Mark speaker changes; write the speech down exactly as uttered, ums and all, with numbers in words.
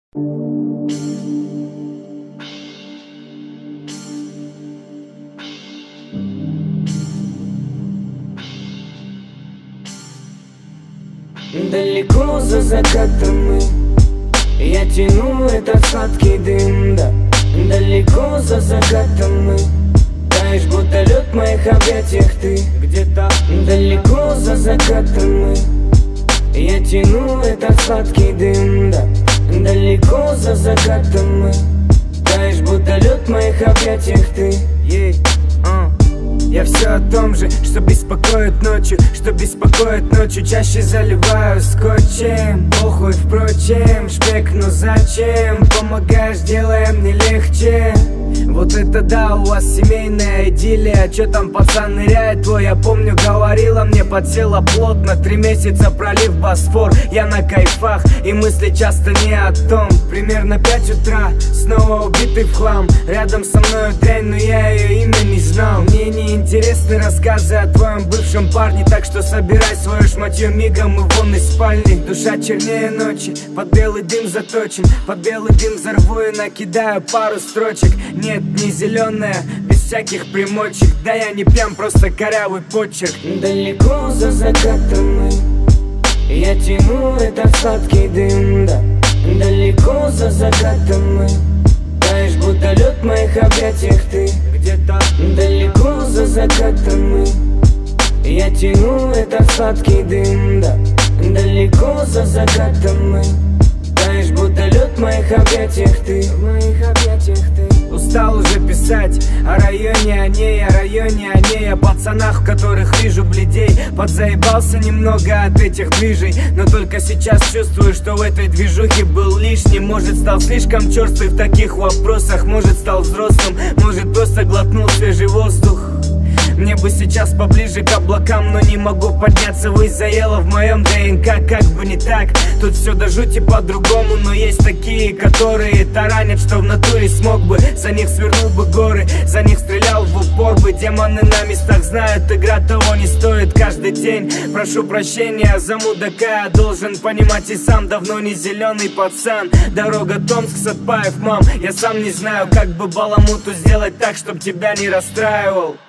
Speaker 1: Далеко за закатом мы, я тяну этот сладкий дым, да. Далеко за закатом мы, таешь, будто лед в моих объятиях ты. Где-то далеко за закатом мы, я тяну этот сладкий дым, да. Далеко за закатом мы, таешь, будто лед в моих объятиях ты. Yeah. Uh. Я все о том же, что беспокоит ночью, что беспокоит ночью. Чаще заливаю скотчем, похуй впрочем, шпек, но зачем? Помогаешь, делая мне легче. Вот это да, у вас семейная идиллия. Чё там пацан ныряет твой, я помню, говорила мне, подсела плотно. Три месяца пролив Босфор, я на кайфах, и мысли часто не о том. Примерно пять утра, снова убитый в хлам. Рядом со мною дрянь, но я ее имя не знал. Мне не интересны рассказы о твоем бывшем парне, так что собирай свое шматье мигом и вон из спальни. Душа чернее ночи, под белый дым заточен, под белый дым взорву и накидаю пару строчек. Нет, не зеленая, без всяких примочек. Да я не пьян, просто корявый почерк. Далеко за закатом мы, я тяну этот сладкий дым, да. Далеко за закатом мы, таешь, будто лед в моих объятиях ты. Где-то далеко за закатом мы, я тяну этот сладкий дым, да. Далеко за закатом мы, таешь, будто лед в моих объятиях ты. В моих объятиях ты. Устал уже писать о районе, о ней, о районе, о ней, о пацанах, в которых вижу бледей. Подзаебался немного от этих движей, но только сейчас чувствую, что в этой движухе был лишний. Может, стал слишком черствый в таких вопросах, может, стал взрослым, может, просто глотнул свежий воздух. Мне бы сейчас поближе к облакам, но не могу подняться, высь заело в моем ДНК. Как бы не так, тут все до жути по-другому. Но есть такие, которые таранят, что в натуре смог бы. За них свернул бы горы, за них стрелял в упор бы. Демоны на местах знают, игра того не стоит каждый день. Прошу прощения за мудака, я должен понимать и сам. Давно не зеленый пацан, дорога Томск, Сатпаев, мам. Я сам не знаю, как бы баламуту сделать так, чтоб тебя не расстраивал.